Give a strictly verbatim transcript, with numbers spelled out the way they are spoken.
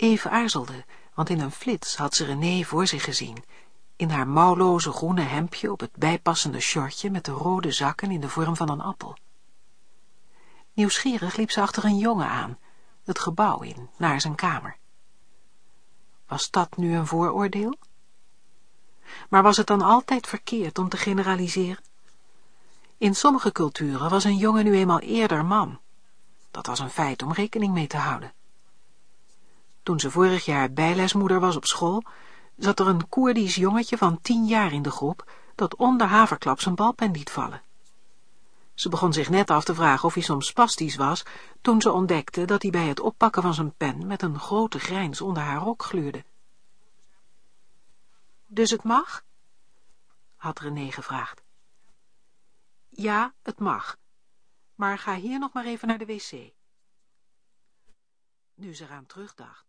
Eve aarzelde, want in een flits had ze René voor zich gezien, in haar mouwloze groene hemdje op het bijpassende shortje met de rode zakken in de vorm van een appel. Nieuwsgierig liep ze achter een jongen aan, het gebouw in, naar zijn kamer. Was dat nu een vooroordeel? Maar was het dan altijd verkeerd om te generaliseren? In sommige culturen was een jongen nu eenmaal eerder man. Dat was een feit om rekening mee te houden. Toen ze vorig jaar bijlesmoeder was op school, zat er een Koerdisch jongetje van tien jaar in de groep dat onder haverklap zijn balpen liet vallen. Ze begon zich net af te vragen of hij soms spastisch was, toen ze ontdekte dat hij bij het oppakken van zijn pen met een grote grijns onder haar rok gluurde. Dus het mag? Had René gevraagd. Ja, het mag. Maar ga hier nog maar even naar de wc. Nu ze eraan terugdacht,